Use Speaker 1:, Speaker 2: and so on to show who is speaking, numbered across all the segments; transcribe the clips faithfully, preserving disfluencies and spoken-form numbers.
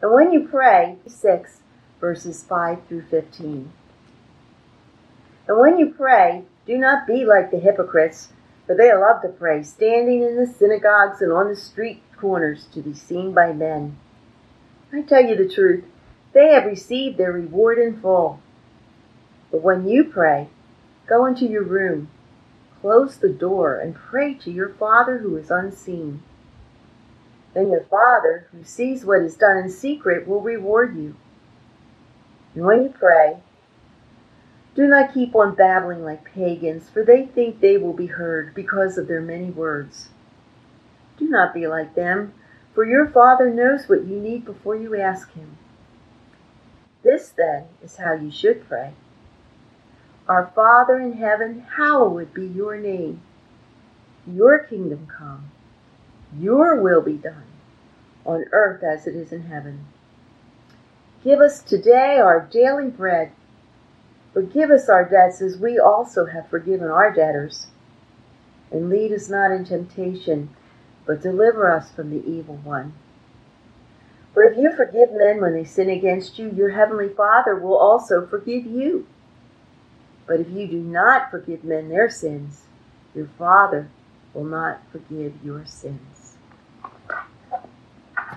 Speaker 1: And when you pray, six, verses five through fifteen. And when you pray, do not be like the hypocrites, for they love to pray, standing in the synagogues and on the street corners to be seen by men. I tell you the truth, they have received their reward in full. But when you pray, go into your room, close the door, and pray to your Father who is unseen. Then your Father, who sees what is done in secret, will reward you. And when you pray, do not keep on babbling like pagans, for they think they will be heard because of their many words. Do not be like them, for your Father knows what you need before you ask Him. This, then, is how you should pray. Our Father in heaven, hallowed be your name. Your kingdom come. Your will be done, on earth as it is in heaven. Give us today our daily bread. Forgive us our debts as we also have forgiven our debtors. And lead us not in temptation, but deliver us from the evil one. For if you forgive men when they sin against you, your heavenly Father will also forgive you. But if you do not forgive men their sins, your Father will not forgive your sins.
Speaker 2: All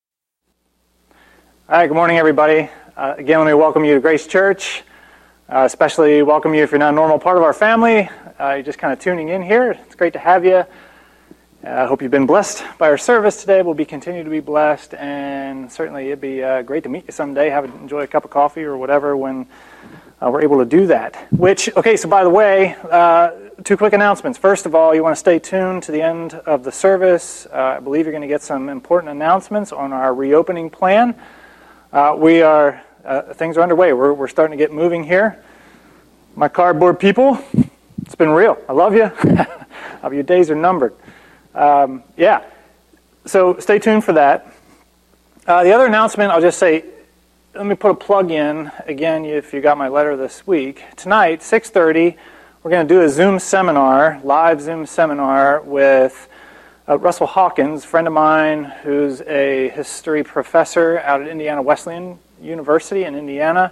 Speaker 2: right, good morning, everybody. Uh, again, let me welcome you to Grace Church. Uh, especially welcome you if you're not a normal part of our family. Uh, you're just kind of tuning in here. It's great to have you. I uh, hope you've been blessed by our service today. We'll be continue to be blessed, and certainly it'd be uh, great to meet you someday. Have enjoy a cup of coffee or whatever when uh, we're able to do that. Which, okay, so by the way, uh, two quick announcements. First of all, you want to stay tuned to the end of the service. Uh, I believe you're going to get some important announcements on our reopening plan. Uh, we are. Uh, things are underway. We're, we're starting to get moving here. My cardboard people, it's been real. I love you. Your days are numbered. Um, yeah. So stay tuned for that. Uh, the other announcement, I'll just say, let me put a plug in. Again, if you got my letter this week. Tonight, six thirty, we're going to do a Zoom seminar, live Zoom seminar with uh, Russell Hawkins, a friend of mine who's a history professor out at Indiana Wesleyan University in Indiana.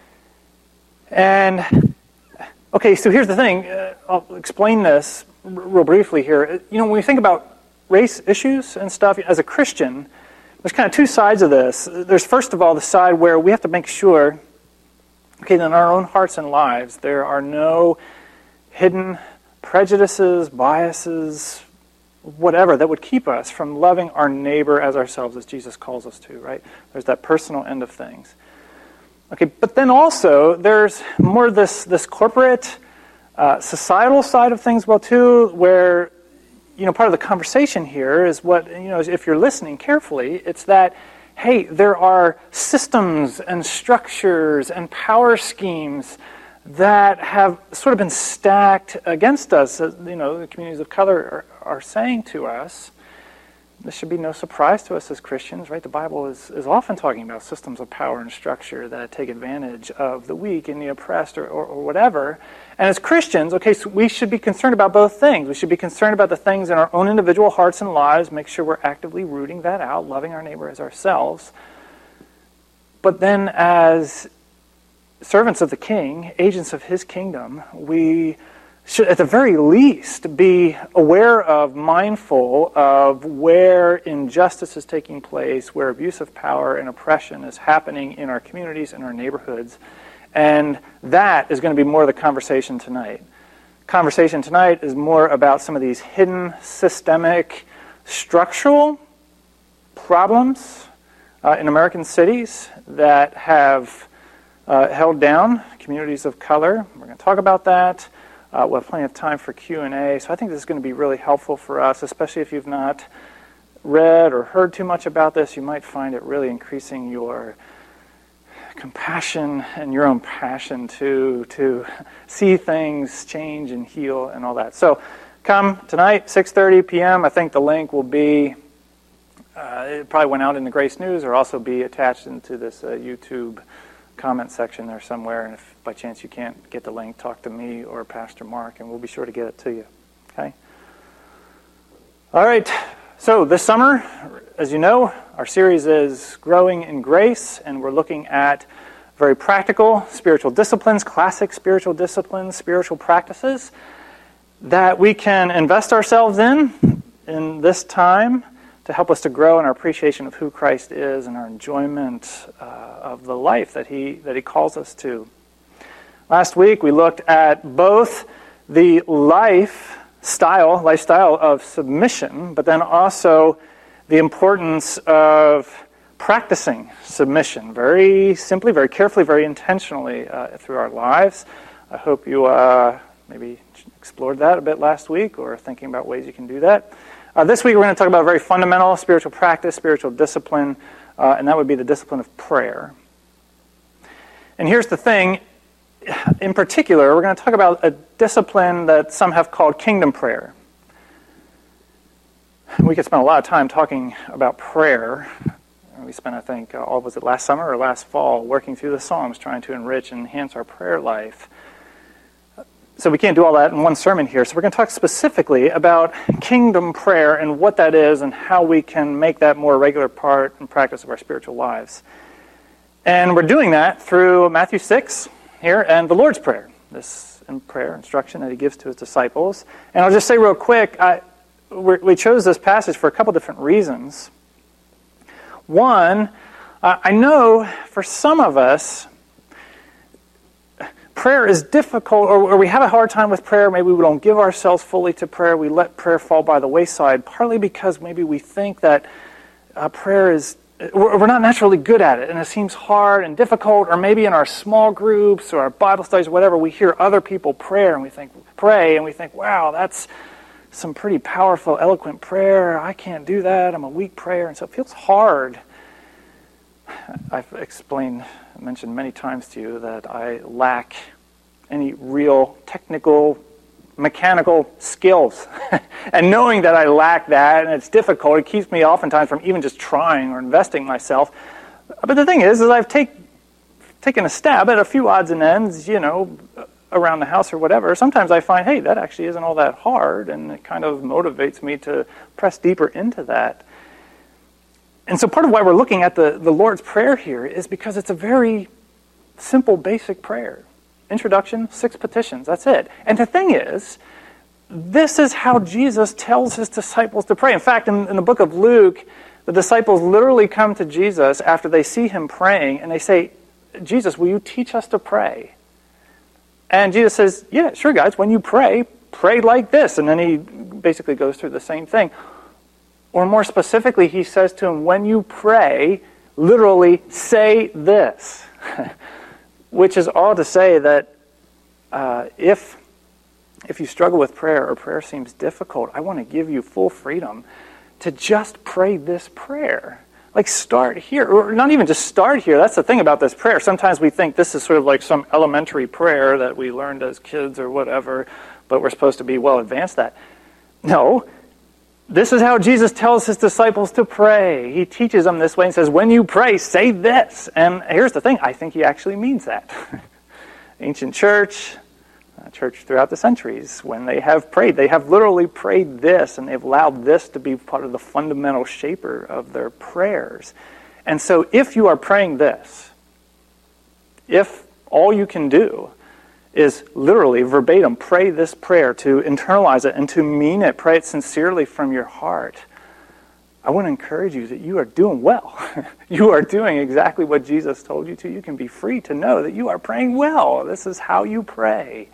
Speaker 2: And, okay, so here's the thing. Uh, I'll explain this r- real briefly here. You know, when we think about race issues and stuff, as a Christian, there's kind of two sides of this. There's, first of all, the side where we have to make sure, okay, that in our own hearts and lives, there are no hidden prejudices, biases, whatever, that would keep us from loving our neighbor as ourselves, as Jesus calls us to, right? There's that personal end of things. Okay, but then also there's more this this corporate, uh, societal side of things, well, too, where, you know, part of the conversation here is what, you know, if you're listening carefully, it's that, hey, there are systems and structures and power schemes that have sort of been stacked against us. You know, the communities of color are, are saying to us, this should be no surprise to us as Christians, right? The Bible is, is often talking about systems of power and structure that take advantage of the weak and the oppressed or, or, or whatever. And as Christians, okay, so we should be concerned about both things. We should be concerned about the things in our own individual hearts and lives, make sure we're actively rooting that out, loving our neighbor as ourselves. But then as servants of the King, agents of His kingdom, we should at the very least be aware of, mindful of where injustice is taking place, where abuse of power and oppression is happening in our communities and our neighborhoods. And that is going to be more of the conversation tonight. Conversation tonight is more about some of these hidden, systemic, structural problems uh, in American cities that have Uh, held down communities of color. We're going to talk about that. Uh, we'll have plenty of time for Q and A. So I think this is going to be really helpful for us, especially if you've not read or heard too much about this. You might find it really increasing your compassion and your own passion to, to see things change and heal and all that. So come tonight, six thirty p.m. I think the link will be, uh, it probably went out in the Grace News or also be attached into this uh, YouTube comment section there somewhere, and if by chance you can't get the link, talk to me or Pastor Mark, and we'll be sure to get it to you. Okay? All right. So this summer, as you know, our series is Growing in Grace, and we're looking at very practical spiritual disciplines, classic spiritual disciplines, spiritual practices that we can invest ourselves in in this time to help us to grow in our appreciation of who Christ is and our enjoyment uh, of the life that he that he calls us to. Last week we looked at both the lifestyle lifestyle of submission, but then also the importance of practicing submission very simply, very carefully, very intentionally uh, through our lives. I hope you uh, maybe explored that a bit last week or thinking about ways you can do that. Uh, this week we're going to talk about a very fundamental spiritual practice, spiritual discipline, uh, and that would be the discipline of prayer. And here's the thing. In particular, we're going to talk about a discipline that some have called kingdom prayer. We could spend a lot of time talking about prayer. We spent, I think, uh, all was it last summer or last fall, working through the Psalms, trying to enrich and enhance our prayer life. So we can't do all that in one sermon here. So we're going to talk specifically about kingdom prayer and what that is and how we can make that more regular part and practice of our spiritual lives. And we're doing that through Matthew six here and the Lord's Prayer, this prayer instruction that he gives to his disciples. And I'll just say real quick, I, we chose this passage for a couple different reasons. One, uh, I know for some of us, prayer is difficult, or, or we have a hard time with prayer. Maybe we don't give ourselves fully to prayer. We let prayer fall by the wayside, partly because maybe we think that uh, prayer is, we're not naturally good at it, and it seems hard and difficult, or maybe in our small groups or our Bible studies or whatever, we hear other people pray, and we think, pray, and we think, wow, that's some pretty powerful, eloquent prayer. I can't do that. I'm a weak prayer, and so it feels hard. I've explained, mentioned many times to you that I lack any real technical, mechanical skills. And knowing that I lack that, and it's difficult, it keeps me oftentimes from even just trying or investing myself. But the thing is, is I've take, taken a stab at a few odds and ends, you know, around the house or whatever. Sometimes I find, hey, that actually isn't all that hard, and it kind of motivates me to press deeper into that. And so part of why we're looking at the, the Lord's Prayer here is because it's a very simple, basic prayer. Introduction, six petitions, that's it. And the thing is, this is how Jesus tells his disciples to pray. In fact, in, in the book of Luke, the disciples literally come to Jesus after they see him praying, and they say, Jesus, will you teach us to pray? And Jesus says, yeah, sure, guys, when you pray, pray like this. And then he basically goes through the same thing. Or more specifically, he says to him, when you pray, literally say this. Which is all to say that uh, if, if you struggle with prayer or prayer seems difficult, I want to give you full freedom to just pray this prayer. Like start here, or not even just start here. That's the thing about this prayer. Sometimes we think this is sort of like some elementary prayer that we learned as kids or whatever, but we're supposed to be well advanced at. No. This is how Jesus tells his disciples to pray. He teaches them this way and says, when you pray, say this. And here's the thing, I think he actually means that. Ancient church, uh, church throughout the centuries, when they have prayed, they have literally prayed this, and they've allowed this to be part of the fundamental shaper of their prayers. And so if you are praying this, if all you can do is literally verbatim pray this prayer, to internalize it and to mean it, pray it sincerely from your heart, I want to encourage you that you are doing well. You are doing exactly what Jesus told you to. You can be free to know that you are praying well. This is how you pray.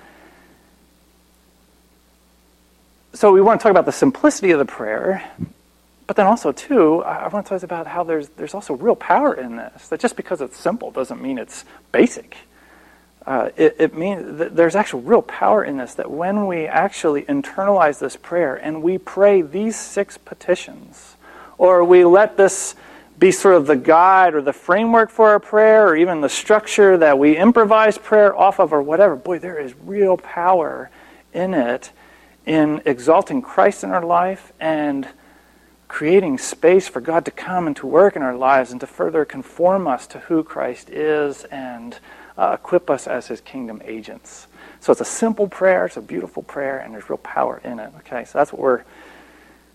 Speaker 2: So we want to talk about the simplicity of the prayer, but then also, too, I want to talk about how there's there's also real power in this. That just because it's simple doesn't mean it's basic. Uh, it, it means that there's actual real power in this, that when we actually internalize this prayer and we pray these six petitions, or we let this be sort of the guide or the framework for our prayer, or even the structure that we improvise prayer off of, or whatever, boy, there is real power in it, in exalting Christ in our life and creating space for God to come and to work in our lives and to further conform us to who Christ is and uh, equip us as his kingdom agents. So it's a simple prayer, it's a beautiful prayer, and there's real power in it. Okay, so that's what we're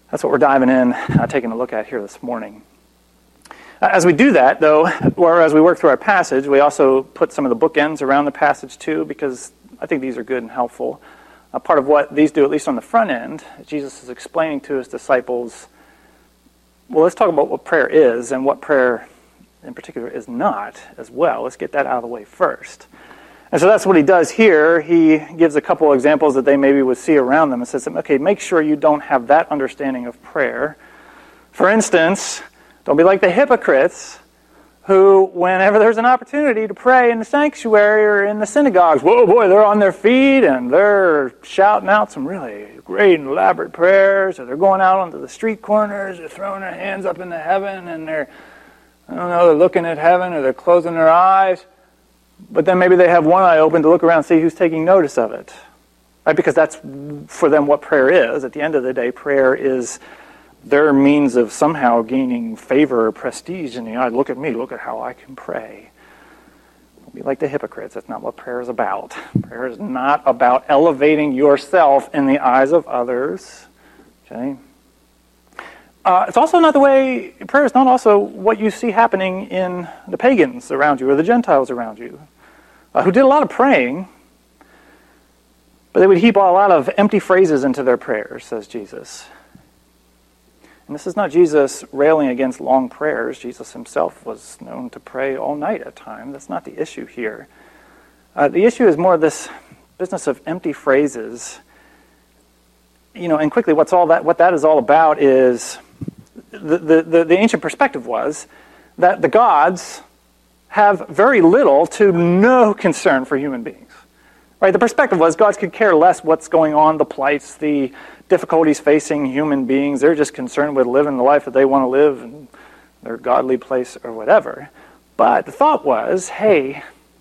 Speaker 2: That's what we're diving in, uh, taking a look at here this morning. As we do that, though, or as we work through our passage, we also put some of the bookends around the passage too, because I think these are good and helpful. Uh, part of what these do, at least on the front end, Jesus is explaining to his disciples, well, let's talk about what prayer is and what prayer in particular is not as well. Let's get that out of the way first. And so that's what he does here. He gives a couple of examples that they maybe would see around them and says, okay, make sure you don't have that understanding of prayer. For instance, don't be like the hypocrites who, whenever there's an opportunity to pray in the sanctuary or in the synagogues, whoa, boy, they're on their feet and they're shouting out some really great and elaborate prayers, or they're going out onto the street corners, they're throwing their hands up into heaven, and they're, I don't know, they're looking at heaven or they're closing their eyes, but then maybe they have one eye open to look around and see who's taking notice of it. Right? Because that's, for them, what prayer is. At the end of the day, prayer is their means of somehow gaining favor or prestige in the eye. Look at me, look at how I can pray. Don't be like the hypocrites. That's not what prayer is about. Prayer is not about elevating yourself in the eyes of others. Okay? Uh, it's also not the way, prayer is not also what you see happening in the pagans around you or the Gentiles around you, uh, who did a lot of praying, but they would heap a lot of empty phrases into their prayers, says Jesus. And this is not Jesus railing against long prayers. Jesus himself was known to pray all night at times. That's not the issue here. Uh, the issue is more this business of empty phrases. You know, and quickly, what's all that? What that is all about is the, the, the, the ancient perspective was that the gods have very little to no concern for human beings. Right? The perspective was gods could care less what's going on, the plights, the difficulties facing human beings. They're just concerned with living the life that they want to live in their godly place or whatever. But the thought was, hey,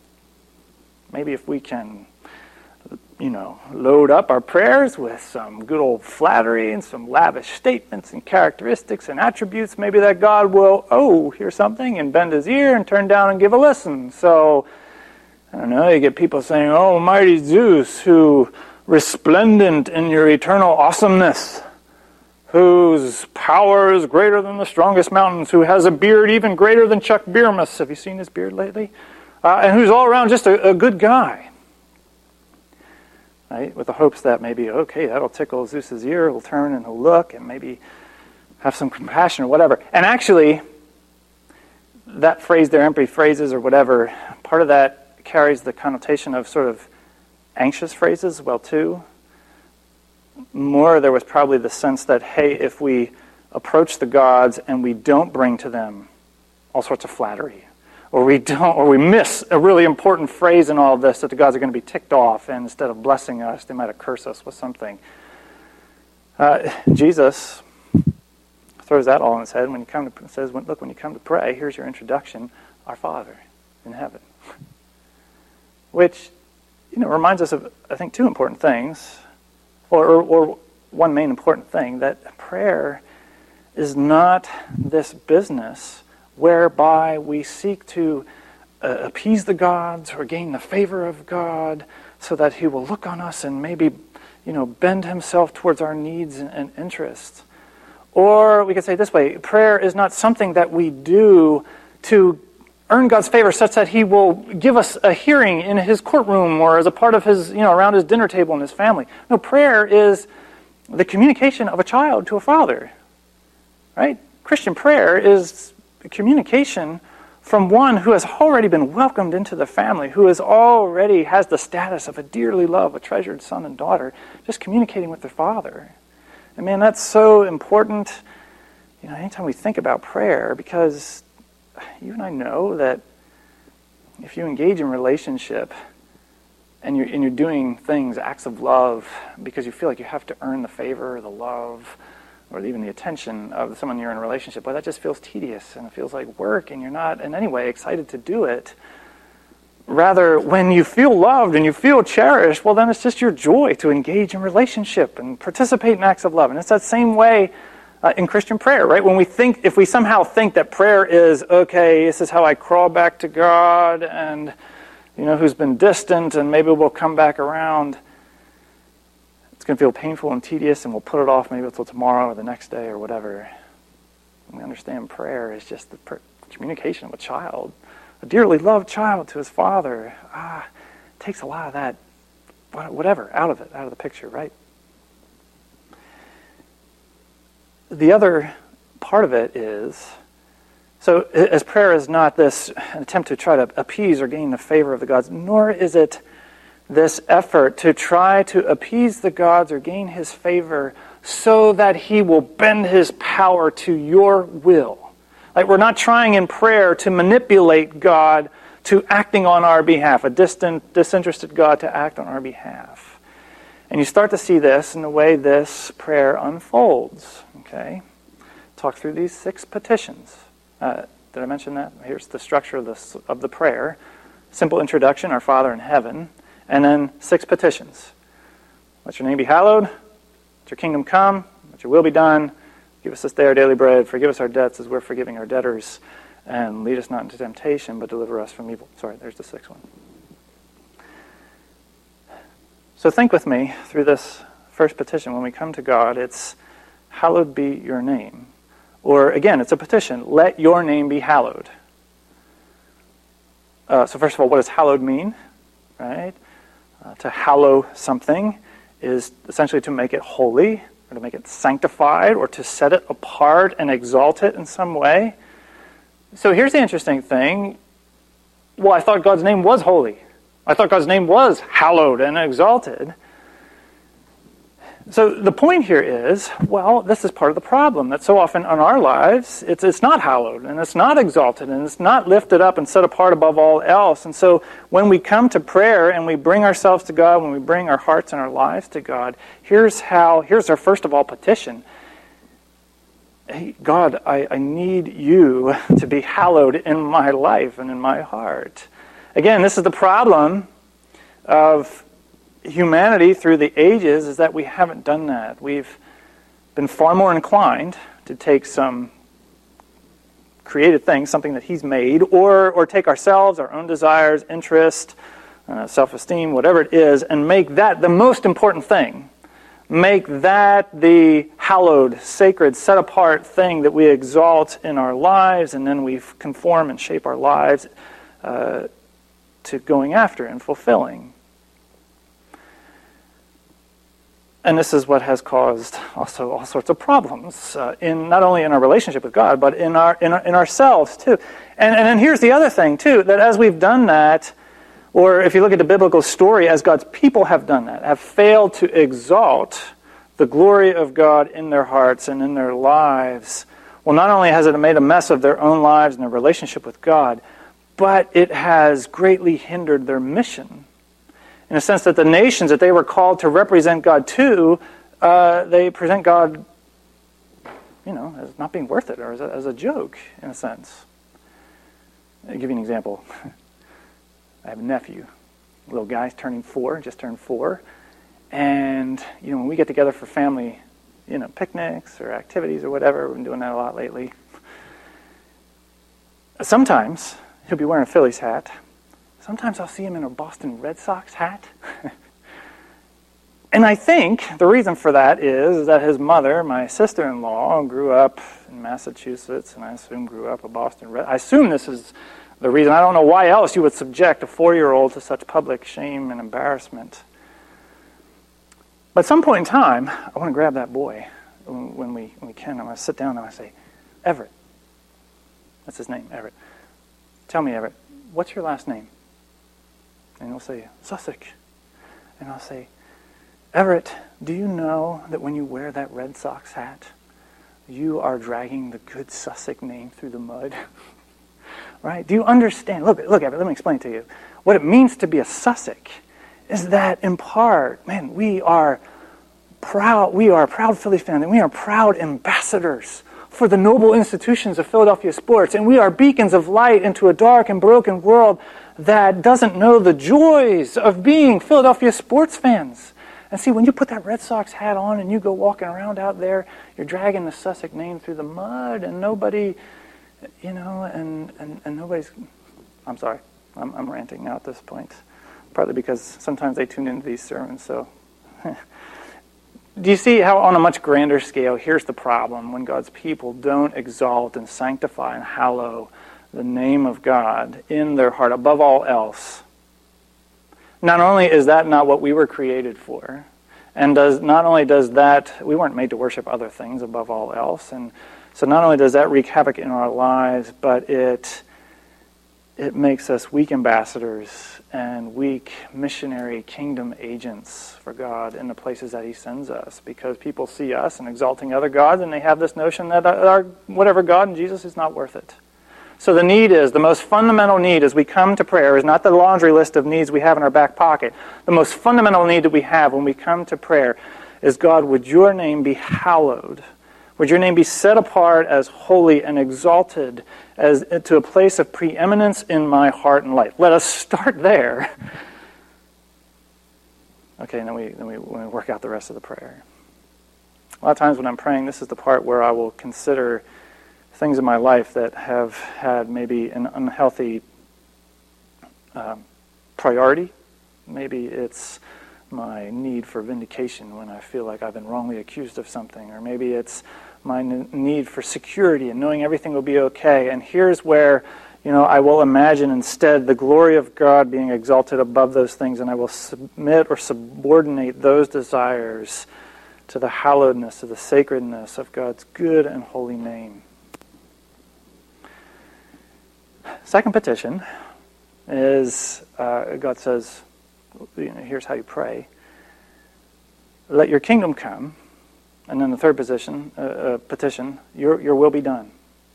Speaker 2: maybe if we can, you know, load up our prayers with some good old flattery and some lavish statements and characteristics and attributes, maybe that God will, oh, hear something and bend his ear and turn down and give a listen. So, I don't know, you get people saying, oh, mighty Zeus, who resplendent in your eternal awesomeness, whose power is greater than the strongest mountains, who has a beard even greater than Chuck Biermus. Have you seen his beard lately? Uh, and who's all around just a, a good guy. Right? With the hopes that maybe, okay, that'll tickle Zeus's ear, he'll turn and he'll look and maybe have some compassion or whatever. And actually, that phrase, their empty phrases or whatever, part of that carries the connotation of sort of anxious phrases, well, too. More, there was probably the sense that, hey, if we approach the gods and we don't bring to them all sorts of flattery, or we don't, or we miss a really important phrase in all of this, that the gods are going to be ticked off, and instead of blessing us, they might have cursed us with something. Uh, Jesus throws that all in his head when you come to says, "Look, when you come to pray, here's your introduction: Our Father in heaven," which, you know, reminds us of, I think, two important things, or, or, or one main important thing, that prayer is not this business whereby we seek to uh, appease the gods or gain the favor of God so that he will look on us and maybe, you know, bend himself towards our needs and, and interests. Or we could say it this way: prayer is not something that we do to earn God's favor such that he will give us a hearing in his courtroom or as a part of his, you know, around his dinner table in his family. No, prayer is the communication of a child to a father. Right? Christian prayer is communication from one who has already been welcomed into the family, who is already has the status of a dearly loved, a treasured son and daughter, just communicating with their father. And man, that's so important, you know, anytime we think about prayer, because you and I know that if you engage in relationship and you're, and you're doing things, acts of love, because you feel like you have to earn the favor or the love or even the attention of someone you're in a relationship with, that just feels tedious and it feels like work and you're not in any way excited to do it. Rather, when you feel loved and you feel cherished, well, then it's just your joy to engage in relationship and participate in acts of love. And it's that same way uh, in Christian prayer, right? When we think, if we somehow think that prayer is, okay, this is how I crawl back to God and, you know, who's been distant and maybe we'll come back around. it's going to feel painful and tedious, and we'll put it off maybe until tomorrow or the next day or whatever. And we understand prayer is just the per- communication of a child, a dearly loved child to his father. Ah, it takes a lot of that, whatever, out of it, out of the picture, right? The other part of it is, so as prayer is not this attempt to try to appease or gain the favor of the gods, nor is it this effort to try to appease the gods or gain his favor so that he will bend his power to your will. Like, we're not trying in prayer to manipulate God to acting on our behalf, a distant, disinterested God to act on our behalf. And you start to see this in the way this prayer unfolds. Okay? Talk through these six petitions. Uh, did I mention that? Here's the structure of, this, of the prayer. Simple introduction, our Father in heaven. And then six petitions. Let your name be hallowed. Let your kingdom come. Let your will be done. Give us this day our daily bread. Forgive us our debts as we're forgiving our debtors. And lead us not into temptation, but deliver us from evil. Sorry, there's the sixth one. So think with me through this first petition. When we come to God, it's, hallowed be your name. Or again, it's a petition. Let your name be hallowed. Uh, so first of all, what does hallowed mean? Right? Uh, to hallow something is essentially to make it holy, or to make it sanctified, or to set it apart and exalt it in some way. So here's the interesting thing. Well, I thought God's name was holy. I thought God's name was hallowed and exalted. So the point here is, well, this is part of the problem, that so often in our lives, it's it's not hallowed, and it's not exalted, and it's not lifted up and set apart above all else. And so when we come to prayer and we bring ourselves to God, when we bring our hearts and our lives to God, here's how, here's our first of all petition. Hey, God, I, I need you to be hallowed in my life and in my heart. Again, this is the problem of humanity through the ages, is that we haven't done that. We've been far more inclined to take some created thing, something that he's made, or or take ourselves, our own desires, interest, uh, self-esteem, whatever it is, and make that the most important thing. Make that the hallowed, sacred, set-apart thing that we exalt in our lives, and then we conform and shape our lives uh, to going after and fulfilling. And this is what has caused also all sorts of problems uh, in not only in our relationship with God, but in our in, our, in ourselves too. And and then here's the other thing too, that as we've done that, or if you look at the biblical story, as God's people have done that, have failed to exalt the glory of God in their hearts and in their lives, well, not only has it made a mess of their own lives and their relationship with God, but it has greatly hindered their mission. In the sense that the nations that they were called to represent God to, uh, they present God, you know, as not being worth it, or as a, as a joke, in a sense. I'll give you an example. I have a nephew, a little guy, turning four, just turned four, and you know, when we get together for family, you know, picnics or activities or whatever, we've been doing that a lot lately. Sometimes he'll be wearing a Phillies hat. Sometimes I'll see him in a Boston Red Sox hat. And I think the reason for that is that his mother, my sister-in-law, grew up in Massachusetts, and I assume grew up a Boston Red. I assume this is the reason. I don't know why else you would subject a four-year-old to such public shame and embarrassment. But at some point in time, I want to grab that boy when we when we can. I'm going to sit down and I say, Everett. That's his name, Everett. Tell me, Everett, what's your last name? And he'll say, Sussex. And I'll say, Everett, do you know that when you wear that Red Sox hat, you are dragging the good Sussex name through the mud? Right? Do you understand? Look, look, Everett, let me explain to you. What it means to be a Sussex is that, in part, man, we are proud, we are proud Phillies fans, and we are proud ambassadors for the noble institutions of Philadelphia sports, and we are beacons of light into a dark and broken world that doesn't know the joys of being Philadelphia sports fans. And see, when you put that Red Sox hat on and you go walking around out there, you're dragging the Sussex name through the mud, and nobody, you know, and, and, and nobody's, I'm sorry, I'm, I'm ranting now at this point, partly because sometimes they tune into these sermons, so. do you see how on a much grander scale, here's the problem when God's people don't exalt and sanctify and hallow the name of God in their heart above all else? Not only is that not what we were created for, and does not only does that, we weren't made to worship other things above all else, and so not only does that wreak havoc in our lives, but it it makes us weak ambassadors and weak missionary kingdom agents for God in the places that he sends us, because people see us and exalting other gods, and they have this notion that our whatever God in Jesus is not worth it. So the need is, the most fundamental need as we come to prayer is not the laundry list of needs we have in our back pocket. The most fundamental need that we have when we come to prayer is, God, would your name be hallowed? Would your name be set apart as holy and exalted as to a place of preeminence in my heart and life? Let us start there. Okay, and then we, then we, we work out the rest of the prayer. A lot of times when I'm praying, this is the part where I will consider things in my life that have had maybe an unhealthy um, priority. Maybe it's my need for vindication when I feel like I've been wrongly accused of something, or maybe it's my n- need for security and knowing everything will be okay. And here's where, you know, I will imagine instead the glory of God being exalted above those things, and I will submit or subordinate those desires to the hallowedness, to the sacredness of God's good and holy name. Second petition is, uh, God says, you know, here's how you pray. Let your kingdom come. And then the third position, uh, uh, petition, your, your will be done.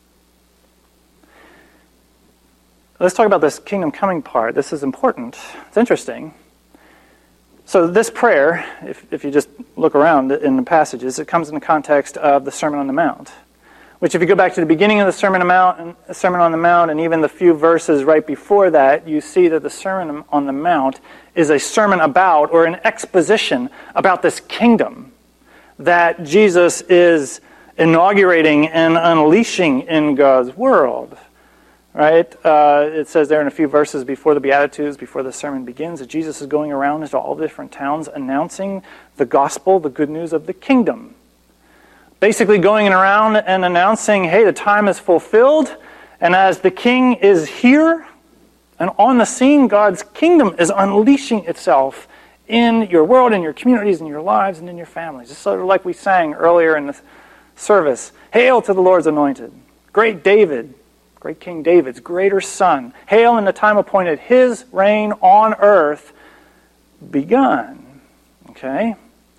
Speaker 2: Let's talk about this kingdom coming part. This is important. It's interesting. So this prayer, if, if you just look around in the passages, it comes in the context of the Sermon on the Mount, which if you go back to the beginning of the Sermon on the Mount, and, Sermon on the Mount, and even the few verses right before that, you see that the Sermon on the Mount is a sermon about, or an exposition about this kingdom that Jesus is inaugurating and unleashing in God's world. Right? Uh, it says there in a few verses before the Beatitudes, before the sermon begins, that Jesus is going around into all the different towns announcing the gospel, the good news of the kingdom. Basically going around and announcing, hey, the time is fulfilled, and as the king is here and on the scene, God's kingdom is unleashing itself in your world, in your communities, in your lives, and in your families. It's sort of like we sang earlier in the service, hail to the Lord's anointed, great David, great King David's greater son. Hail in the time appointed, his reign on earth begun. Okay?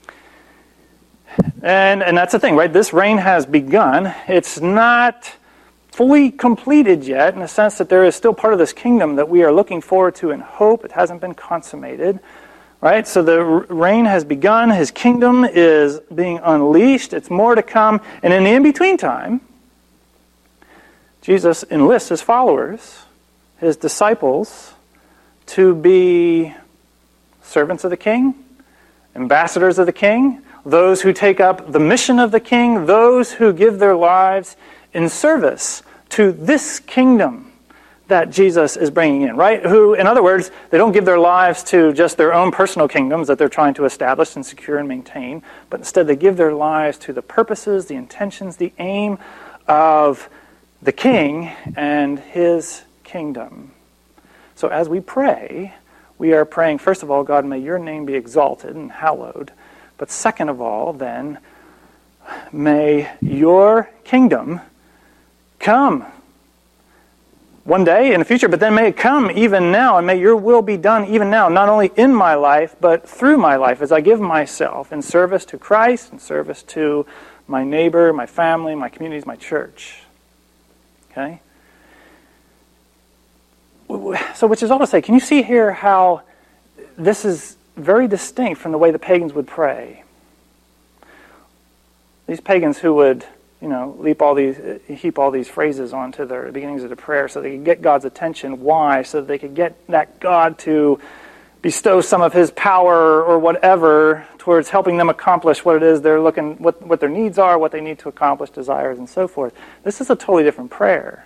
Speaker 2: And and that's the thing, right? This reign has begun. It's not fully completed yet, in the sense that there is still part of this kingdom that we are looking forward to and hope. It hasn't been consummated. Right? So the reign has begun. His kingdom is being unleashed. It's more to come. And in the in-between time, Jesus enlists his followers, his disciples, to be servants of the king, ambassadors of the king, those who take up the mission of the king, those who give their lives in service to this kingdom that Jesus is bringing in, right? Who, in other words, they don't give their lives to just their own personal kingdoms that they're trying to establish and secure and maintain, but instead they give their lives to the purposes, the intentions, the aim of the king and his kingdom. So as we pray, we are praying, first of all, God, may your name be exalted and hallowed. But second of all, then, may your kingdom come one day in the future, but then may it come even now, and may your will be done even now, not only in my life, but through my life, as I give myself in service to Christ, in service to my neighbor, my family, my communities, my church. Okay? So which is all to say, can you see here how this is very distinct from the way the pagans would pray? These pagans who would, you know, leap all these, heap all these phrases onto their beginnings of the prayer so they could get God's attention. Why? So that they could get that God to bestow some of his power or whatever towards helping them accomplish what it is they're looking, what, what their needs are, what they need to accomplish, desires, and so forth. This is a totally different prayer.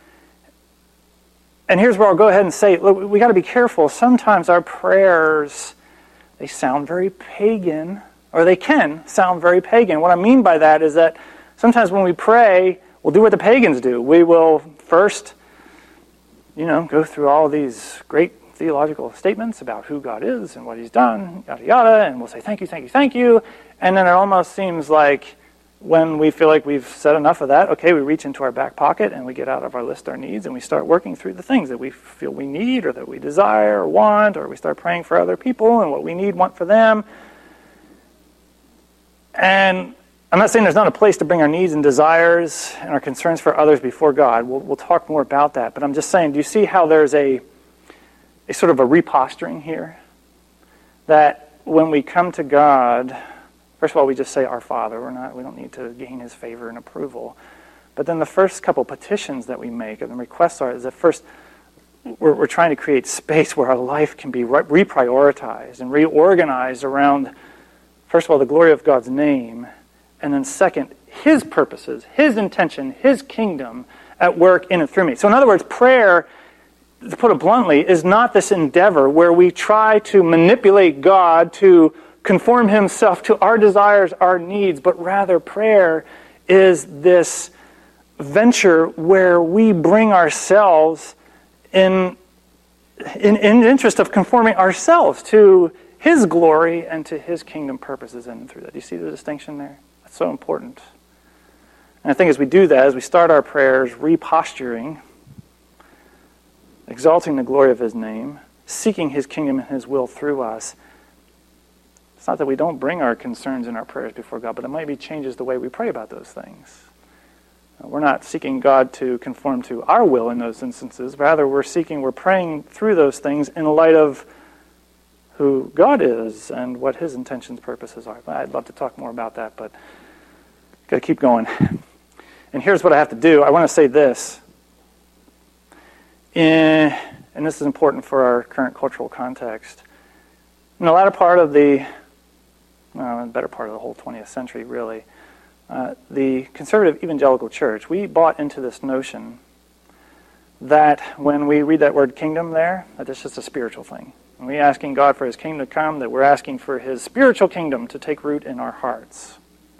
Speaker 2: And here's where I'll go ahead and say, look, we got to be careful. Sometimes our prayers, they sound very pagan, or they can sound very pagan. What I mean by that is that sometimes when we pray, we'll do what the pagans do. We will first, you know, go through all these great theological statements about who God is and what he's done, yada yada, and we'll say thank you, thank you, thank you. And then it almost seems like when we feel like we've said enough of that, okay, we reach into our back pocket and we get out of our list our needs and we start working through the things that we feel we need or that we desire or want, or we start praying for other people and what we need, want for them. And I'm not saying there's not a place to bring our needs and desires and our concerns for others before God. We'll, we'll talk more about that. But I'm just saying, do you see how there's a, a sort of a reposturing here? That when we come to God, first of all, we just say our Father. We're not, we don't need to gain his favor and approval. But then the first couple petitions that we make and the requests are is that first we're, we're trying to create space where our life can be re- reprioritized and reorganized around, first of all, the glory of God's name, and then second, his purposes, his intention, his kingdom at work in and through me. So in other words, prayer, to put it bluntly, is not this endeavor where we try to manipulate God to conform himself to our desires, our needs, but rather prayer is this venture where we bring ourselves in, in, in interest of conforming ourselves to his glory and to his kingdom purposes in and through that. Do you see the distinction there? That's so important. And I think as we do that, as we start our prayers reposturing, exalting the glory of his name, seeking his kingdom and his will through us, it's not that we don't bring our concerns and our prayers before God, but it might be changes the way we pray about those things. We're not seeking God to conform to our will in those instances. Rather, we're seeking, we're praying through those things in light of who God is and what his intentions, purposes are. I'd love to talk more about that, but I've got to keep going. And here's what I have to do. I want to say this. In, and this is important for our current cultural context. In the latter part of the, well, the better part of the whole twentieth century, really, uh, the conservative evangelical church, we bought into this notion that when we read that word kingdom there, that it's just a spiritual thing. When we're asking God for his kingdom to come, that we're asking for his spiritual kingdom to take root in our hearts.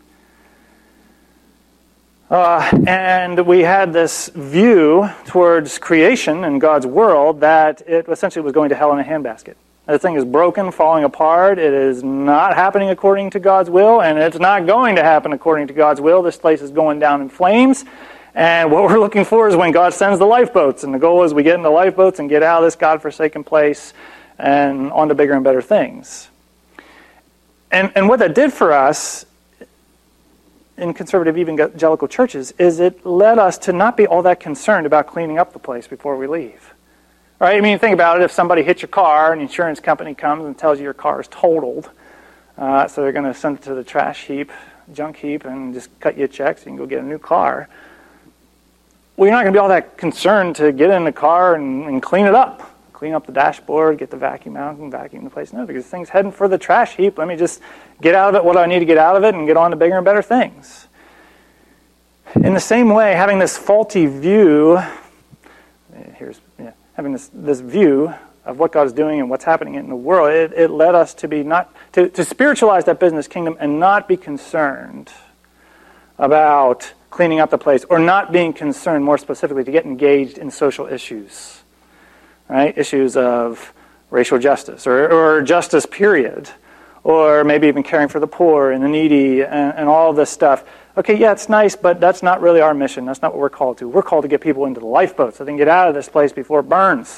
Speaker 2: Uh, and we had this view towards creation and God's world that it essentially was going to hell in a handbasket. The thing is broken, falling apart. It is not happening according to God's will, and it's not going to happen according to God's will. This place is going down in flames. And what we're looking for is when God sends the lifeboats. And the goal is we get in the lifeboats and get out of this God-forsaken place and on to bigger and better things. And, and what that did for us in conservative evangelical churches is it led us to not be all that concerned about cleaning up the place before we leave. Right? I mean, think about it. If somebody hits your car and the insurance company comes and tells you your car is totaled, uh, so they're going to send it to the trash heap, junk heap, and just cut you a check so you can go get a new car. Well, you're not going to be all that concerned to get in the car and, and clean it up. Clean up the dashboard, get the vacuum out and vacuum the place. No, because the thing's heading for the trash heap. Let me just get out of it what I need to get out of it and get on to bigger and better things. In the same way, having this faulty view, here's yeah, having this, this view of what God is doing and what's happening in the world, it, it led us to be not to, to spiritualize that business kingdom and not be concerned about cleaning up the place, or not being concerned more specifically to get engaged in social issues. Right? Issues of racial justice, or, or justice period, or maybe even caring for the poor and the needy and, and all this stuff. Okay, yeah, it's nice, but that's not really our mission. That's not what we're called to. We're called to get people into the lifeboat so they can get out of this place before it burns.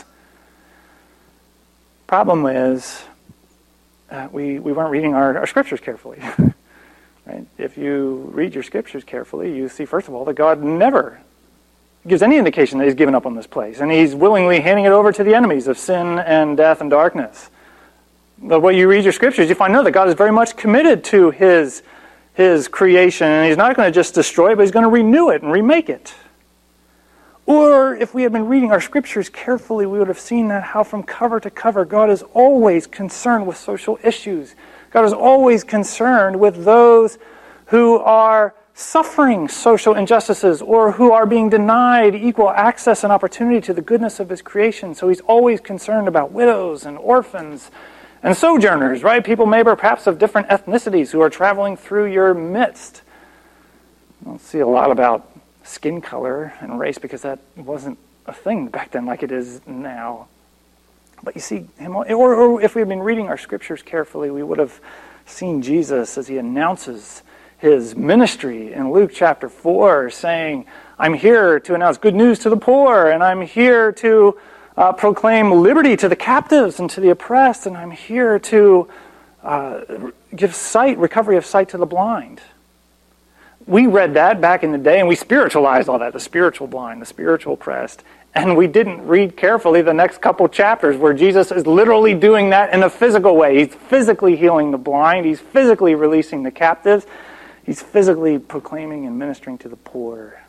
Speaker 2: Problem is, uh, we, we weren't reading our, our scriptures carefully. Right? If you read your scriptures carefully, you see, first of all, that God never gives any indication that he's given up on this place, and he's willingly handing it over to the enemies of sin and death and darkness. But when you read your scriptures, you find out that God is very much committed to his, his creation, and he's not going to just destroy it, but he's going to renew it and remake it. Or if we had been reading our scriptures carefully, we would have seen that how from cover to cover, God is always concerned with social issues. God is always concerned with those who are suffering social injustices or who are being denied equal access and opportunity to the goodness of his creation. So he's always concerned about widows and orphans And sojourners, right? People maybe perhaps of different ethnicities who are traveling through your midst. I don't see a lot about skin color and race because that wasn't a thing back then like it is now. But you see him, or, or if we had been reading our scriptures carefully, we would have seen Jesus as he announces his ministry in Luke chapter four, saying, I'm here to announce good news to the poor, and I'm here to uh, proclaim liberty to the captives and to the oppressed, and I'm here to uh, give sight, recovery of sight to the blind. We read that back in the day, and we spiritualized all that, the spiritual blind, the spiritual oppressed, and we didn't read carefully the next couple chapters where Jesus is literally doing that in a physical way. He's physically healing the blind, he's physically releasing the captives, he's physically proclaiming and ministering to the poor.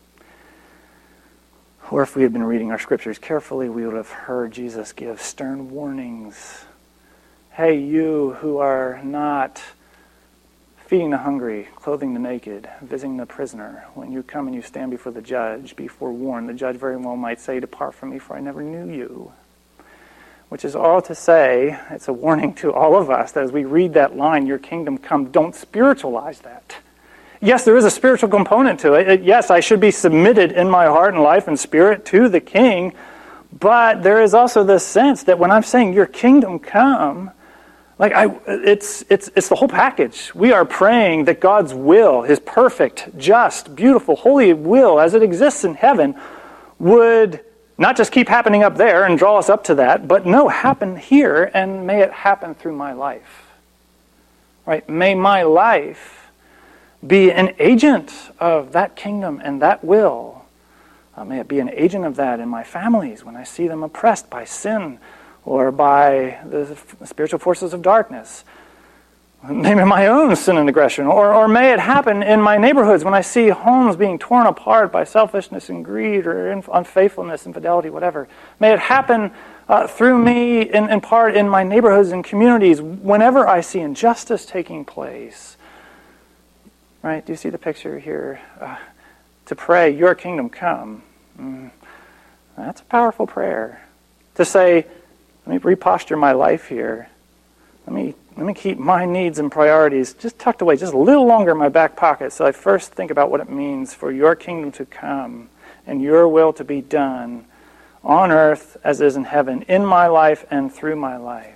Speaker 2: Or if we had been reading our scriptures carefully, we would have heard Jesus give stern warnings. Hey, you who are not feeding the hungry, clothing the naked, visiting the prisoner, when you come and you stand before the judge, be forewarned. The judge very well might say, depart from me, for I never knew you. Which is all to say, it's a warning to all of us that as we read that line, your kingdom come, don't spiritualize that. Yes, there is a spiritual component to it. Yes, I should be submitted in my heart and life and spirit to the King. But there is also this sense that when I'm saying your kingdom come, like I, it's it's it's the whole package. We are praying that God's will, his perfect, just, beautiful, holy will as it exists in heaven, would not just keep happening up there and draw us up to that, but no, happen here, and may it happen through my life. Right? May my life be an agent of that kingdom and that will. Uh, may it be an agent of that in my families when I see them oppressed by sin or by the spiritual forces of darkness. Maybe my own sin and aggression. Or, or may it happen in my neighborhoods when I see homes being torn apart by selfishness and greed or inf- unfaithfulness, infidelity, whatever. May it happen uh, through me in, in part in my neighborhoods and communities whenever I see injustice taking place. Right? Do you see the picture here? Uh, to pray, your kingdom come. Mm, that's a powerful prayer. To say, let me reposture my life here. Let me let me keep my needs and priorities just tucked away just a little longer in my back pocket so I first think about what it means for your kingdom to come and your will to be done on earth as it is in heaven, in my life and through my life.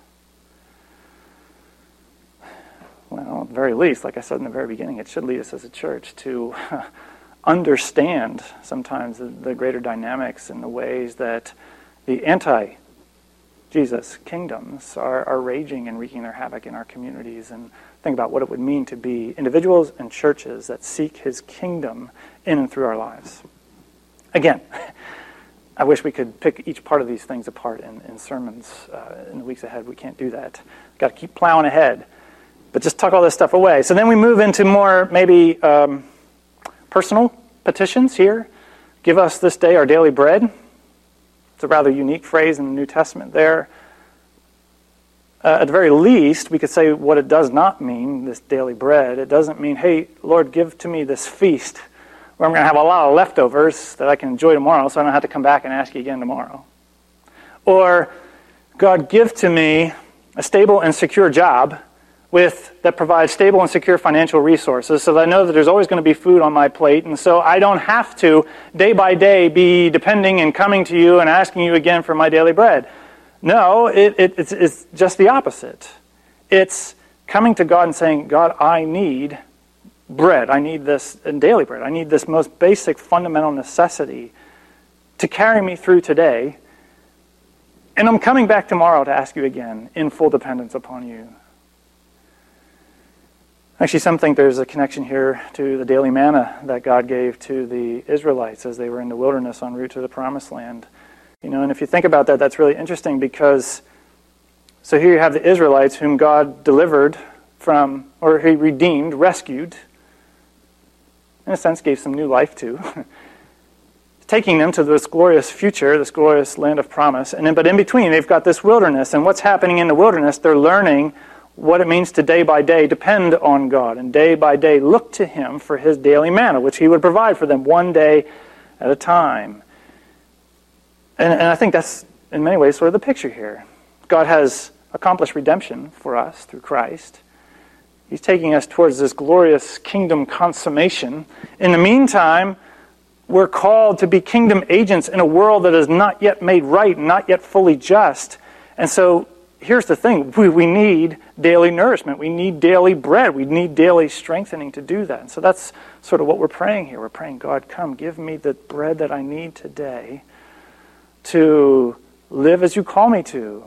Speaker 2: Well, at the very least, like I said in the very beginning, it should lead us as a church to understand sometimes the, the greater dynamics and the ways that the anti-Jesus kingdoms are, are raging and wreaking their havoc in our communities, and think about what it would mean to be individuals and churches that seek his kingdom in and through our lives. Again, I wish we could pick each part of these things apart in, in sermons uh, in the weeks ahead. We can't do that. We've got to keep plowing ahead. But just tuck all this stuff away. So then we move into more maybe um, personal petitions here. Give us this day our daily bread. It's a rather unique phrase in the New Testament there. Uh, at the very least, we could say what it does not mean, this daily bread. It doesn't mean, hey, Lord, give to me this feast where I'm going to have a lot of leftovers that I can enjoy tomorrow so I don't have to come back and ask you again tomorrow. Or, God, give to me a stable and secure job with that provides stable and secure financial resources so that I know that there's always going to be food on my plate, and so I don't have to, day by day, be depending and coming to you and asking you again for my daily bread. No, it, it, it's, it's just the opposite. It's coming to God and saying, God, I need bread. I need this daily bread. I need this most basic fundamental necessity to carry me through today, and I'm coming back tomorrow to ask you again in full dependence upon you. Actually, some think there's a connection here to the daily manna that God gave to the Israelites as they were in the wilderness en route to the Promised Land. You know, and if you think about that, that's really interesting because, so here you have the Israelites whom God delivered from, or he redeemed, rescued, in a sense gave some new life to, taking them to this glorious future, this glorious land of promise. And then, but in between, they've got this wilderness, and what's happening in the wilderness, they're learning what it means to day by day depend on God and day by day look to him for his daily manna, which he would provide for them one day at a time. And, and I think that's, in many ways, sort of the picture here. God has accomplished redemption for us through Christ. He's taking us towards this glorious kingdom consummation. In the meantime, we're called to be kingdom agents in a world that is not yet made right, not yet fully just. And so here's the thing. We, we need daily nourishment. We need daily bread. We need daily strengthening to do that. And so that's sort of what we're praying here. We're praying, God, come, give me the bread that I need today to live as you call me to.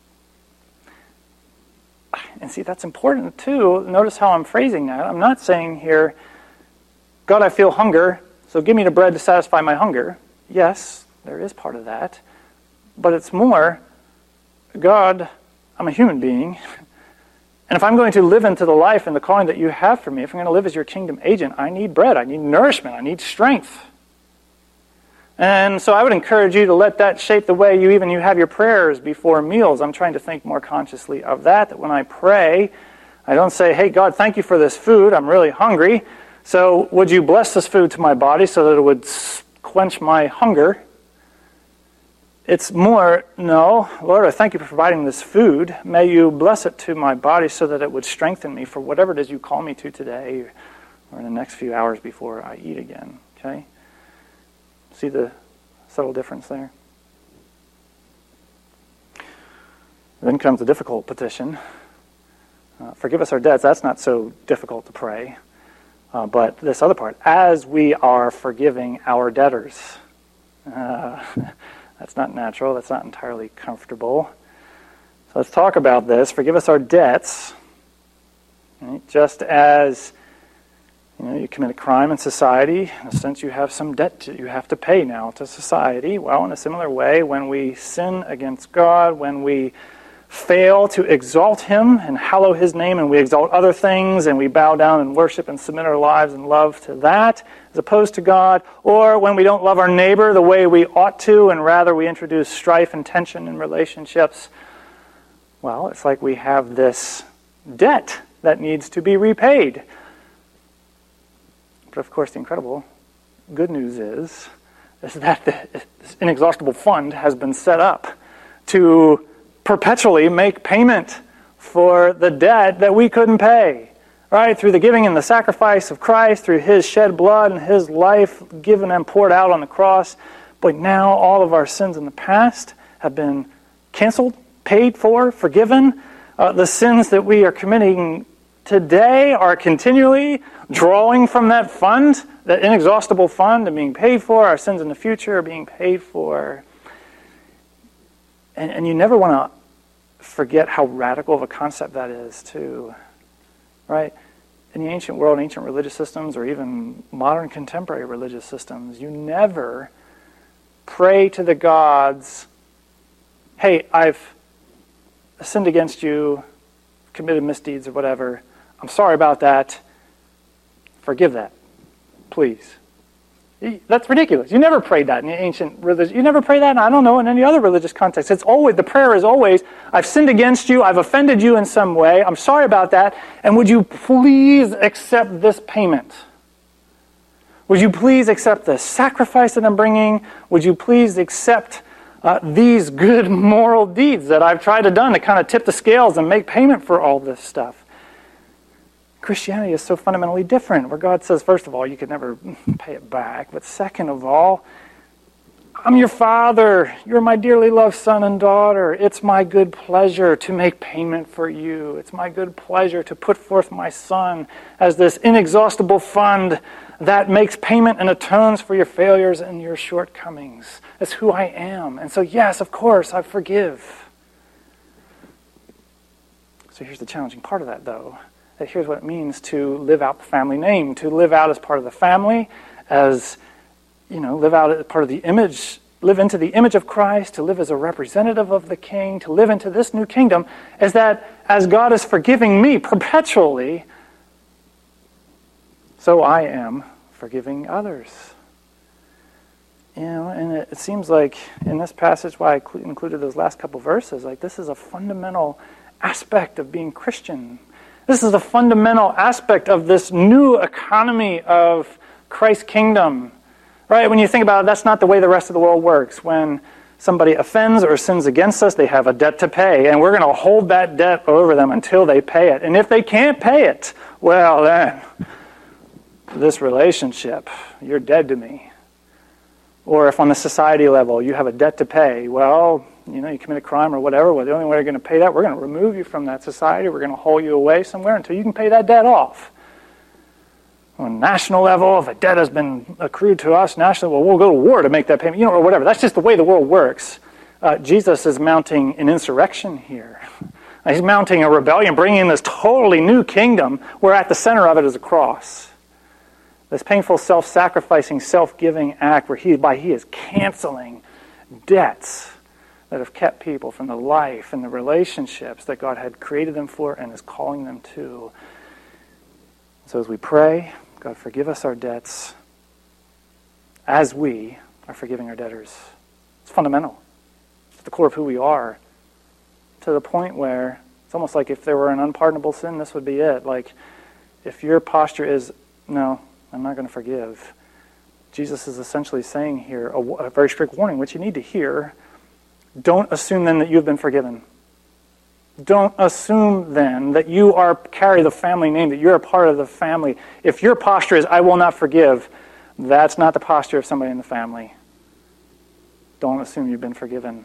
Speaker 2: And see, that's important too. Notice how I'm phrasing that. I'm not saying here, God, I feel hunger, so give me the bread to satisfy my hunger. Yes, there is part of that. But it's more, God, I'm a human being. And if I'm going to live into the life and the calling that you have for me, if I'm going to live as your kingdom agent, I need bread, I need nourishment, I need strength. And so I would encourage you to let that shape the way you even you have your prayers before meals. I'm trying to think more consciously of that, that when I pray, I don't say, hey, God, thank you for this food. I'm really hungry. So would you bless this food to my body so that it would quench my hunger? It's more, no, Lord, I thank you for providing this food. May you bless it to my body so that it would strengthen me for whatever it is you call me to today or in the next few hours before I eat again. Okay? See the subtle difference there? Then comes the difficult petition. Uh, forgive us our debts. That's not so difficult to pray. Uh, but this other part, as we are forgiving our debtors. Uh, that's not natural. That's not entirely comfortable. So let's talk about this. Forgive us our debts. Right? Just as you know, you commit a crime in society, in a sense you have some debt to, you have to pay now to society. Well, in a similar way, when we sin against God, when we fail to exalt Him and hallow His name, and we exalt other things, and we bow down and worship and submit our lives in love to that, as opposed to God, or when we don't love our neighbor the way we ought to, and rather we introduce strife and tension in relationships, well, it's like we have this debt that needs to be repaid. But of course, the incredible good news is, is that this inexhaustible fund has been set up to perpetually make payment for the debt that we couldn't pay. Right? Through the giving and the sacrifice of Christ, through His shed blood and His life given and poured out on the cross. But now all of our sins in the past have been canceled, paid for, forgiven. Uh, the sins that we are committing today are continually drawing from that fund, that inexhaustible fund, and being paid for. Our sins in the future are being paid for. And, and you never want to forget how radical of a concept that is, too. Right? In the ancient world, ancient religious systems, or even modern contemporary religious systems, you never pray to the gods, hey, I've sinned against you, committed misdeeds or whatever. I'm sorry about that. Forgive that, please. That's ridiculous. You never prayed that in the ancient religion. You never pray that, and I don't know, in any other religious context. It's always, the prayer is always, I've sinned against you, I've offended you in some way, I'm sorry about that, and would you please accept this payment? Would you please accept the sacrifice that I'm bringing? Would you please accept uh, these good moral deeds that I've tried to done to kind of tip the scales and make payment for all this stuff? Christianity is so fundamentally different, where God says, first of all, you could never pay it back, but second of all, I'm your Father, you're my dearly loved son and daughter, it's my good pleasure to make payment for you, it's my good pleasure to put forth my Son as this inexhaustible fund that makes payment and atones for your failures and your shortcomings. That's who I am, and so yes, of course, I forgive. So here's the challenging part of that, though. That here's what it means to live out the family name, to live out as part of the family, as, you know, live out as part of the image, live into the image of Christ, to live as a representative of the King, to live into this new kingdom, is that as God is forgiving me perpetually, so I am forgiving others. You know, and it, it seems like in this passage, why I cl- included those last couple verses, like this is a fundamental aspect of being Christian. This is a fundamental aspect of this new economy of Christ's kingdom. Right? When you think about it, that's not the way the rest of the world works. When somebody offends or sins against us, they have a debt to pay, and we're going to hold that debt over them until they pay it. And if they can't pay it, well then, this relationship, you're dead to me. Or if on the society level you have a debt to pay, well, you know, you commit a crime or whatever, well, the only way you're going to pay that, we're going to remove you from that society, we're going to haul you away somewhere until you can pay that debt off. On a national level, if a debt has been accrued to us nationally, well, we'll go to war to make that payment, you know, or whatever. That's just the way the world works. Uh, Jesus is mounting an insurrection here. He's mounting a rebellion, bringing in this totally new kingdom where at the center of it is a cross. This painful self-sacrificing, self-giving act where he, by he is canceling debts that have kept people from the life and the relationships that God had created them for and is calling them to. So as we pray, God, forgive us our debts as we are forgiving our debtors. It's fundamental. It's the core of who we are. To the point where it's almost like if there were an unpardonable sin, this would be it. Like if your posture is, no, I'm not going to forgive. Jesus is essentially saying here a, a very strict warning, which you need to hear. Don't assume then that you've been forgiven. Don't assume then that you are carry the family name, that you're a part of the family. If your posture is, I will not forgive, that's not the posture of somebody in the family. Don't assume you've been forgiven.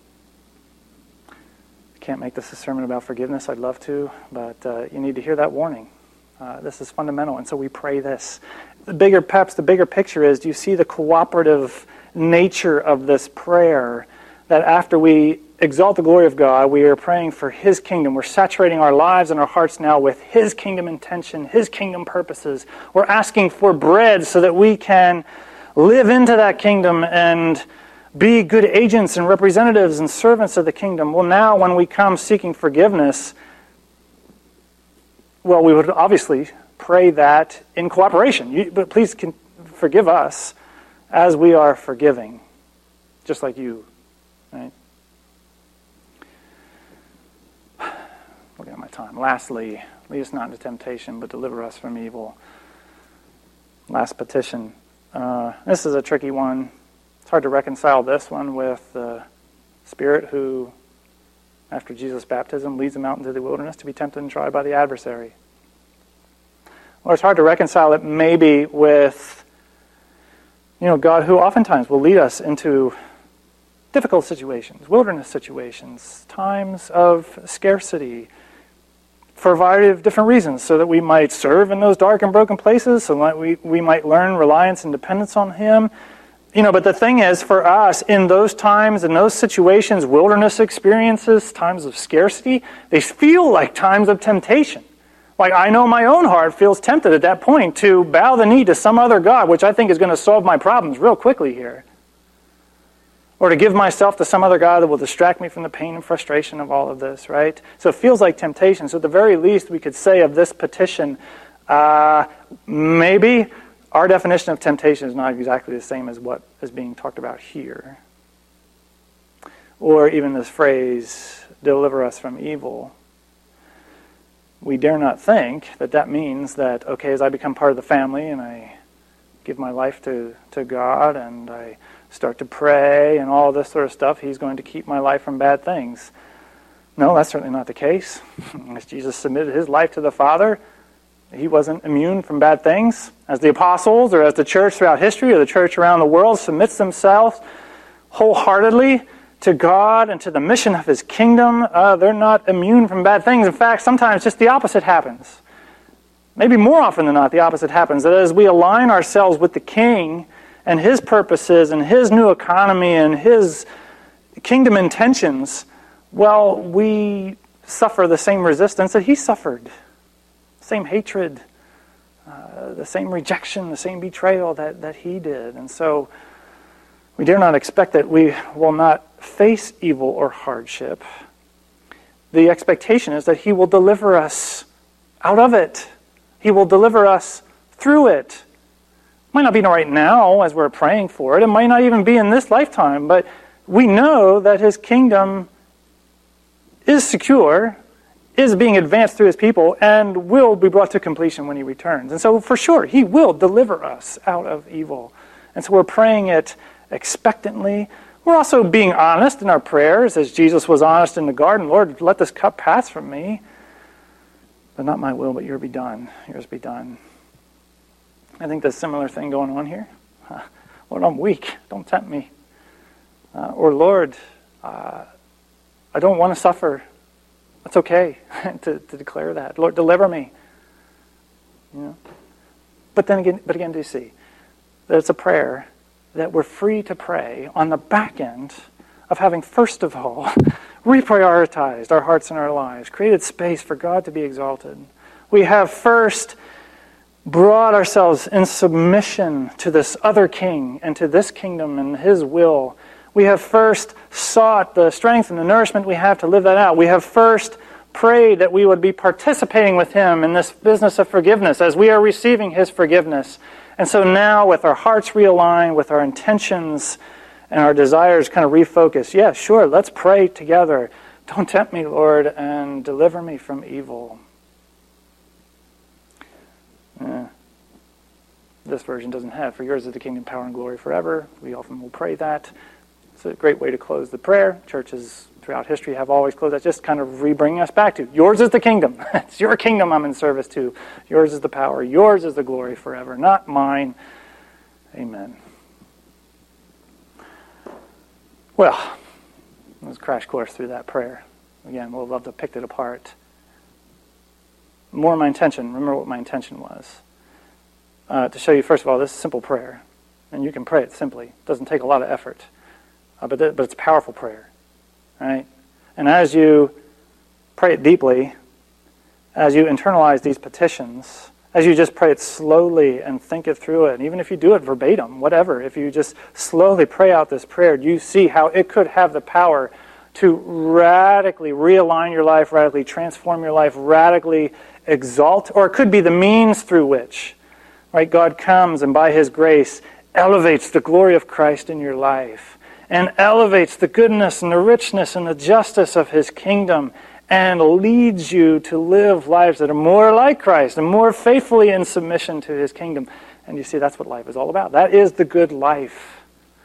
Speaker 2: I can't make this a sermon about forgiveness. I'd love to, but uh, you need to hear that warning. Uh, this is fundamental, and so we pray this. The bigger, perhaps the bigger picture is, do you see the cooperative nature of this prayer? That after we exalt the glory of God, we are praying for His kingdom. We're saturating our lives and our hearts now with His kingdom intention, His kingdom purposes. We're asking for bread so that we can live into that kingdom and be good agents and representatives and servants of the kingdom. Well, now when we come seeking forgiveness, well, we would obviously pray that in cooperation. You, but please can forgive us as we are forgiving, just like you. Right? Looking at my time. Lastly, lead us not into temptation, but deliver us from evil. Last petition. Uh, this is a tricky one. It's hard to reconcile this one with the Spirit who, after Jesus' baptism, leads him out into the wilderness to be tempted and tried by the adversary. Well, it's hard to reconcile it maybe with, you know, God who oftentimes will lead us into difficult situations, wilderness situations, times of scarcity, for a variety of different reasons, so that we might serve in those dark and broken places, so that we, we might learn reliance and dependence on Him. You know, but the thing is, for us, in those times, in those situations, wilderness experiences, times of scarcity, they feel like times of temptation. Like, I know my own heart feels tempted at that point to bow the knee to some other God, which I think is going to solve my problems real quickly here. Or to give myself to some other God that will distract me from the pain and frustration of all of this, right? So it feels like temptation. So at the very least, we could say of this petition, uh, maybe our definition of temptation is not exactly the same as what is being talked about here. Or even this phrase, deliver us from evil. We dare not think that that means that, okay, as I become part of the family and I give my life to, to God and I start to pray and all this sort of stuff, He's going to keep my life from bad things. No, that's certainly not the case. As Jesus submitted His life to the Father, He wasn't immune from bad things. As the apostles or as the church throughout history or the church around the world submits themselves wholeheartedly to God and to the mission of His kingdom, uh, they're not immune from bad things. In fact, sometimes just the opposite happens. Maybe more often than not, the opposite happens. That as we align ourselves with the King and His purposes and His new economy and His kingdom intentions, well, we suffer the same resistance that He suffered. The same hatred, uh, the same rejection, the same betrayal that, that He did. And so we dare not expect that we will not face evil or hardship. The expectation is that He will deliver us out of it. He will deliver us through it. Might not be right now as we're praying for it. It might not even be in this lifetime, but we know that His kingdom is secure, is being advanced through His people, and will be brought to completion when He returns. And so for sure, He will deliver us out of evil. And so we're praying it expectantly. We're also being honest in our prayers, as Jesus was honest in the garden. Lord, let this cup pass from me, but not my will, but yours be done. Yours be done. I think there's a similar thing going on here. Uh, Lord, I'm weak. Don't tempt me. Uh, or Lord, uh, I don't want to suffer. It's okay to, to declare that. Lord, deliver me. You know. But then again, but again, do you see that it's a prayer that we're free to pray on the back end of having, first of all, reprioritized our hearts and our lives, created space for God to be exalted. We have first brought ourselves in submission to this other king and to this kingdom and his will. We have first sought the strength and the nourishment we have to live that out. We have first prayed that we would be participating with him in this business of forgiveness as we are receiving his forgiveness. And so now, with our hearts realigned, with our intentions and our desires kind of refocused, yeah, sure, let's pray together. Don't tempt me, Lord, and deliver me from evil. Eh. This version doesn't have, for yours is the kingdom, power, and glory forever. We often will pray that. It's a great way to close the prayer. Churches throughout history have always closed that, just kind of re-bringing us back to, yours is the kingdom. It's your kingdom I'm in service to. Yours is the power. Yours is the glory forever, not mine. Amen. Well, let's crash course through that prayer. Again, we'll love to pick it apart. More my intention, remember what my intention was. Uh, to show you, first of all, this simple prayer. And you can pray it simply. It doesn't take a lot of effort. Uh, but, th- but it's a powerful prayer. Right? And as you pray it deeply, as you internalize these petitions, as you just pray it slowly and think it through it, and even if you do it verbatim, whatever, if you just slowly pray out this prayer, you see how it could have the power to radically realign your life, radically transform your life, radically exalt, or it could be the means through which, right, God comes and by his grace elevates the glory of Christ in your life, and elevates the goodness and the richness and the justice of his kingdom, and leads you to live lives that are more like Christ and more faithfully in submission to his kingdom. And you see, that's what life is all about. That is the good life.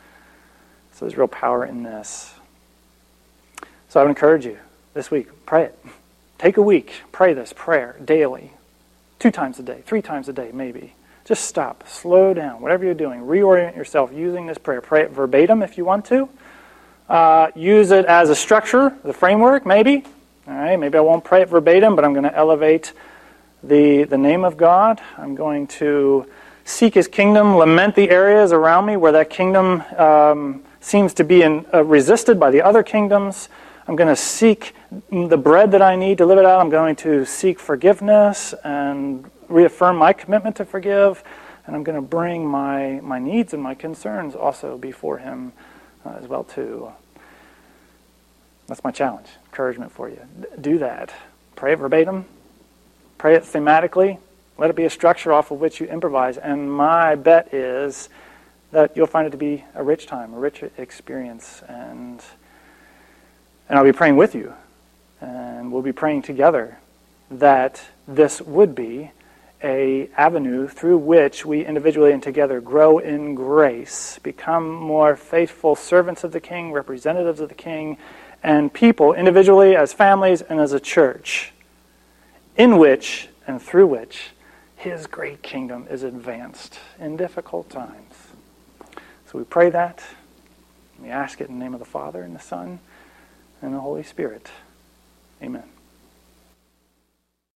Speaker 2: So there's real power in this. So I would encourage you this week, pray it. Take a week, pray this prayer daily. Two times a day, three times a day maybe. Just stop, slow down, whatever you're doing. Reorient yourself using this prayer. Pray it verbatim if you want to. Uh, use it as a structure, the framework, maybe. All right, maybe I won't pray it verbatim, but I'm going to elevate the, the name of God. I'm going to seek his kingdom, lament the areas around me where that kingdom um, seems to be in, uh, resisted by the other kingdoms. I'm going to seek the bread that I need to live it out. I'm going to seek forgiveness and reaffirm my commitment to forgive, and I'm going to bring my, my needs and my concerns also before him uh, as well too. That's my challenge, encouragement for you. Do that. Pray it verbatim, pray it thematically, let it be a structure off of which you improvise, and my bet is that you'll find it to be a rich time, a rich experience, and and I'll be praying with you, and we'll be praying together that this would be a avenue through which we individually and together grow in grace, become more faithful servants of the King, representatives of the King, and people individually, as families, and as a church, in which and through which his great kingdom is advanced in difficult times. So we pray that. We ask it in the name of the Father, and the Son, and the Holy Spirit. Amen.